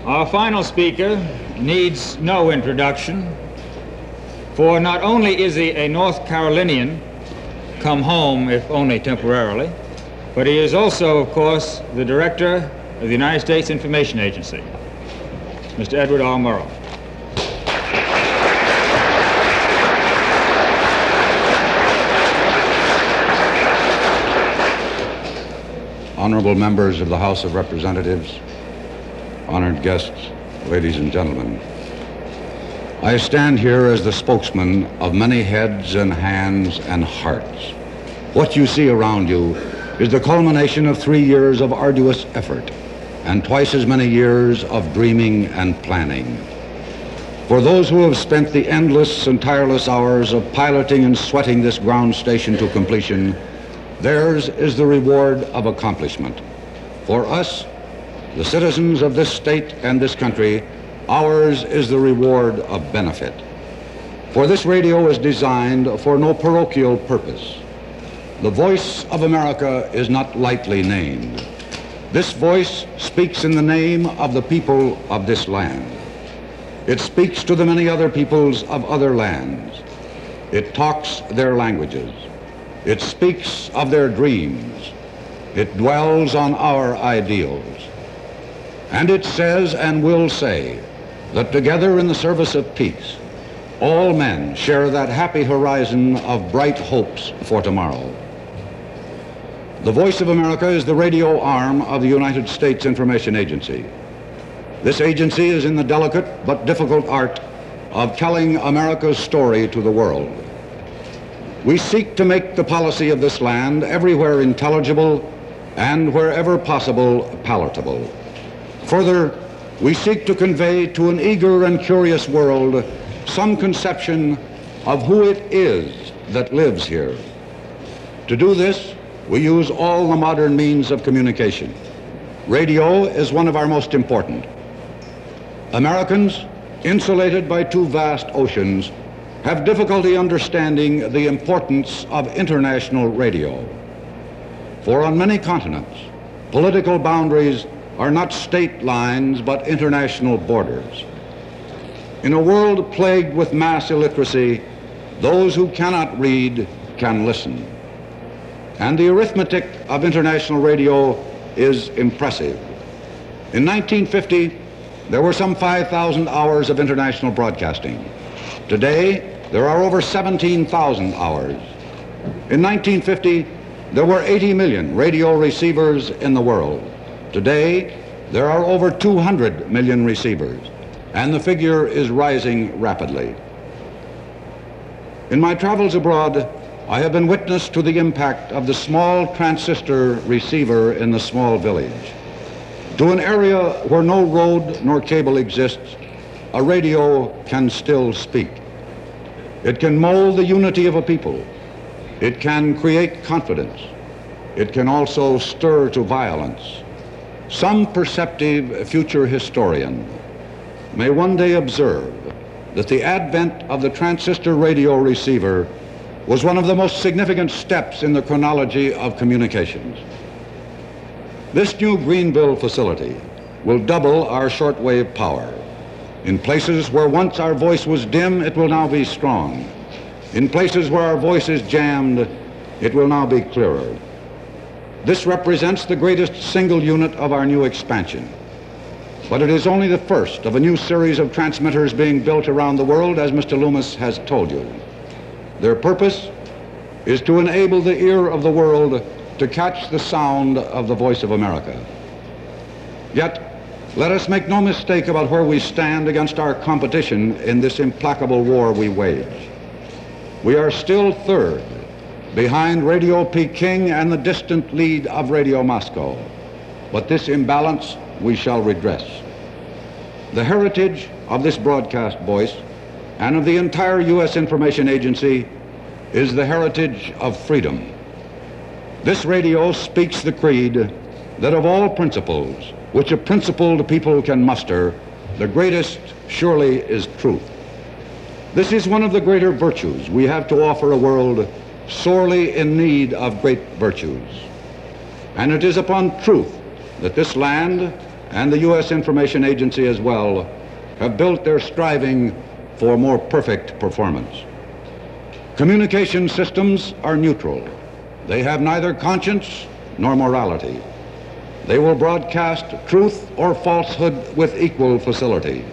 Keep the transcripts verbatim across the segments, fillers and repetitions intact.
Our final speaker needs no introduction, for not only is he a North Carolinian, come home if only temporarily, but he is also, of course, the director of the United States Information Agency, Mister Edward R. Murrow. Honorable members of the House of Representatives, honored guests, ladies and gentlemen, I stand here as the spokesman of many heads and hands and hearts. What you see around you is the culmination of three years of arduous effort and twice as many years of dreaming and planning. For those who have spent the endless and tireless hours of piloting and sweating this ground station to completion, theirs is the reward of accomplishment. For us, the citizens of this state and this country, ours is the reward of benefit. For this radio is designed for no parochial purpose. The voice of America is not lightly named. This voice speaks in the name of the people of this land. It speaks to the many other peoples of other lands. It talks their languages. It speaks of their dreams. It dwells on our ideals. And it says and will say that together in the service of peace, all men share that happy horizon of bright hopes for tomorrow. The Voice of America is the radio arm of the United States Information Agency. This agency is in the delicate but difficult art of telling America's story to the world. We seek to make the policy of this land everywhere intelligible and wherever possible palatable. Further, we seek to convey to an eager and curious world some conception of who it is that lives here. To do this, we use all the modern means of communication. Radio is one of our most important. Americans, insulated by two vast oceans, have difficulty understanding the importance of international radio. For on many continents, political boundaries are not state lines but international borders. In a world plagued with mass illiteracy, those who cannot read can listen. And the arithmetic of international radio is impressive. In nineteen fifty, there were some five thousand hours of international broadcasting. Today, there are over seventeen thousand hours. In nineteen fifty, there were eighty million radio receivers in the world. Today, there are over two hundred million receivers, and the figure is rising rapidly. In my travels abroad, I have been witness to the impact of the small transistor receiver in the small village. To an area where no road nor cable exists, a radio can still speak. It can mold the unity of a people. It can create confidence. It can also stir to violence. Some perceptive future historian may one day observe that the advent of the transistor radio receiver was one of the most significant steps in the chronology of communications. This new Greenville facility will double our shortwave power. In places where once our voice was dim, it will now be strong. In places where our voice is jammed, it will now be clearer. This represents the greatest single unit of our new expansion. But it is only the first of a new series of transmitters being built around the world, as Mister Loomis has told you. Their purpose is to enable the ear of the world to catch the sound of the voice of America. Yet, let us make no mistake about where we stand against our competition in this implacable war we wage. We are still third, behind Radio Peking and the distant lead of Radio Moscow. But this imbalance we shall redress. The heritage of this broadcast voice and of the entire U S Information Agency is the heritage of freedom. This radio speaks the creed that of all principles which a principled people can muster, the greatest surely is truth. This is one of the greater virtues we have to offer a world sorely in need of great virtues. And it is upon truth that this land and the U S Information Agency as well, have built their striving for more perfect performance. Communication systems are neutral. They have neither conscience nor morality. They will broadcast truth or falsehood with equal facility.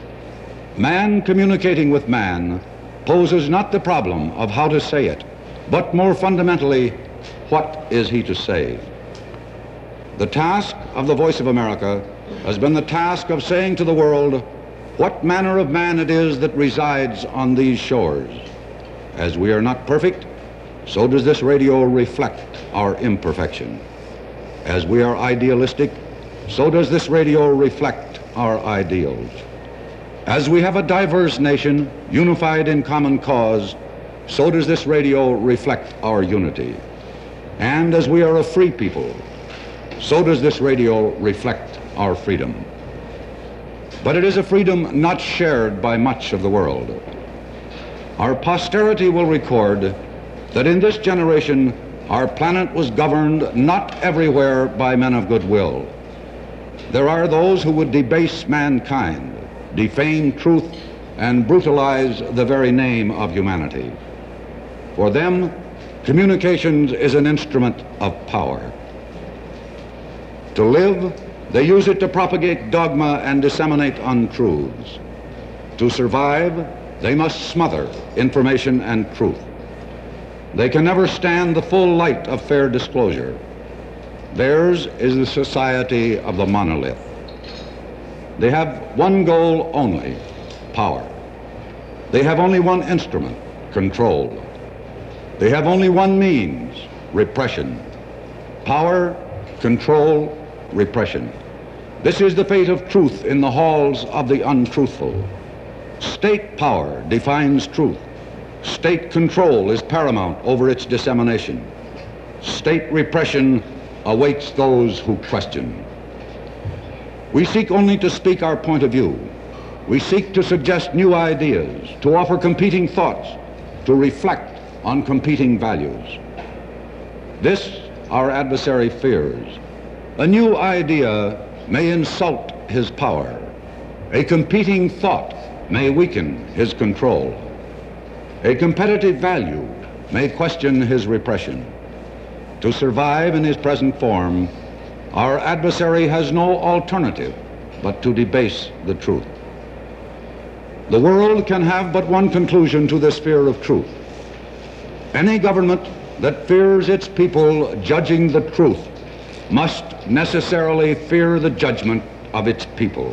Man communicating with man poses not the problem of how to say it, but more fundamentally, what is he to say? The task of the Voice of America has been the task of saying to the world what manner of man it is that resides on these shores. As we are not perfect, so does this radio reflect our imperfection. As we are idealistic, so does this radio reflect our ideals. As we have a diverse nation unified in common cause, so does this radio reflect our unity. And as we are a free people, so does this radio reflect our freedom. But it is a freedom not shared by much of the world. Our posterity will record that in this generation, our planet was governed not everywhere by men of goodwill. There are those who would debase mankind, defame truth, and brutalize the very name of humanity. For them, communications is an instrument of power. To live, they use it to propagate dogma and disseminate untruths. To survive, they must smother information and truth. They can never stand the full light of fair disclosure. Theirs is the society of the monolith. They have one goal only, power. They have only one instrument, control. They have only one means, repression. Power, control, repression. This is the fate of truth in the halls of the untruthful. State power defines truth. State control is paramount over its dissemination. State repression awaits those who question. We seek only to speak our point of view. We seek to suggest new ideas, to offer competing thoughts, to reflect on competing values. This our adversary fears. A new idea may insult his power. A competing thought may weaken his control. A competitive value may question his repression. To survive in his present form, our adversary has no alternative but to debase the truth. The world can have but one conclusion to this fear of truth. Any government that fears its people judging the truth must necessarily fear the judgment of its people.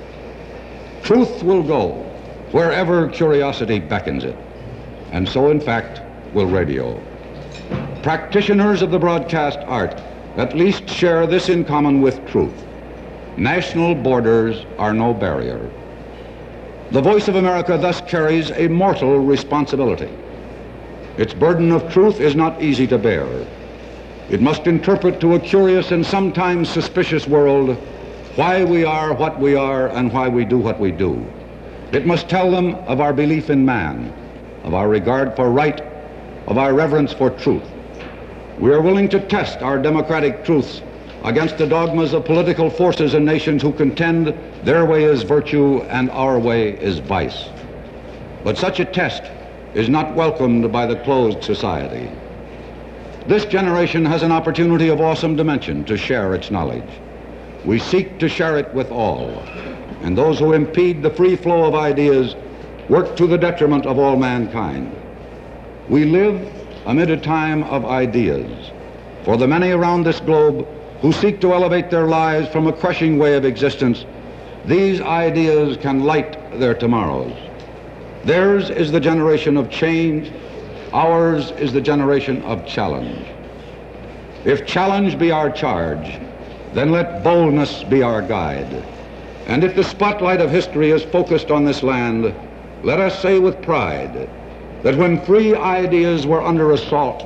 Truth will go wherever curiosity beckons it, and so in fact will radio. Practitioners of the broadcast art at least share this in common with truth. National borders are no barrier. The Voice of America thus carries a mortal responsibility. Its burden of truth is not easy to bear. It must interpret to a curious and sometimes suspicious world why we are what we are and why we do what we do. It must tell them of our belief in man, of our regard for right, of our reverence for truth. We are willing to test our democratic truths against the dogmas of political forces and nations who contend their way is virtue and our way is vice. But such a test is not welcomed by the closed society. This generation has an opportunity of awesome dimension to share its knowledge. We seek to share it with all, and those who impede the free flow of ideas work to the detriment of all mankind. We live amid a time of ideas. For the many around this globe who seek to elevate their lives from a crushing way of existence, these ideas can light their tomorrows. Theirs is the generation of change. Ours is the generation of challenge. If challenge be our charge, then let boldness be our guide. And if the spotlight of history is focused on this land, let us say with pride that when free ideas were under assault,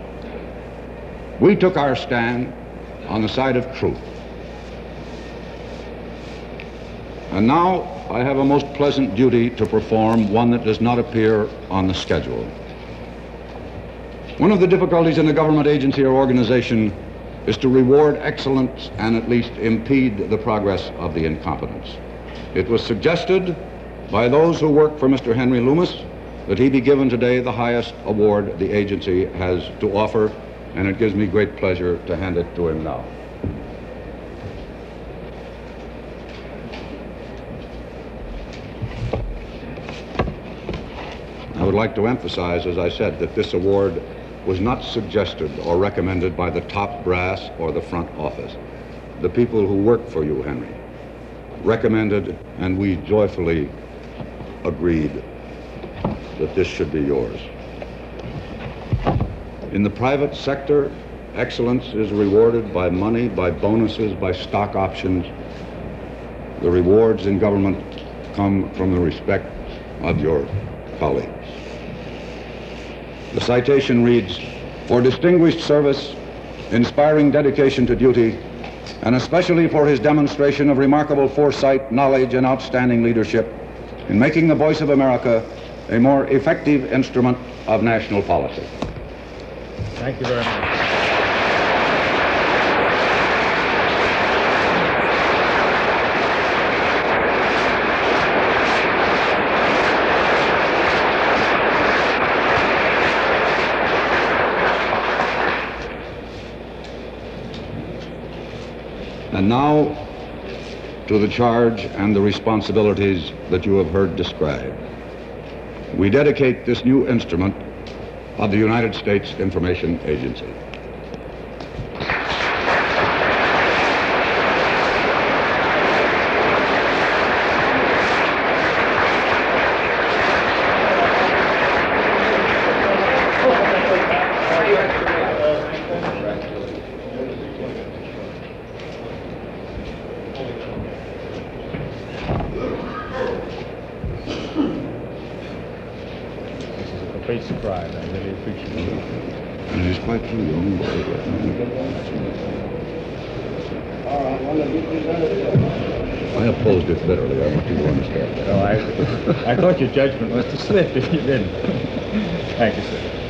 we took our stand on the side of truth. And now I have a most pleasant duty to perform, one that does not appear on the schedule. One of the difficulties in a government agency or organization is to reward excellence and at least impede the progress of the incompetents. It was suggested by those who work for Mister Henry Loomis that he be given today the highest award the agency has to offer, and it gives me great pleasure to hand it to him now. I would like to emphasize, as I said, that this award was not suggested or recommended by the top brass or the front office. The people who work for you, Henry, recommended, and we joyfully agreed that this should be yours. In the private sector, excellence is rewarded by money, by bonuses, by stock options. The rewards in government come from the respect of your colleagues. The citation reads, "For distinguished service, inspiring dedication to duty, and especially for his demonstration of remarkable foresight, knowledge, and outstanding leadership in making the Voice of America a more effective instrument of national policy." Thank you very much. And now to the charge and the responsibilities that you have heard described. We dedicate this new instrument of the United States Information Agency. Great surprise. I really appreciate it. And it is quite true, young boy. I opposed it bitterly. I want you to understand that. No, I, I thought your judgment must have slipped if you didn't. Thank you, sir.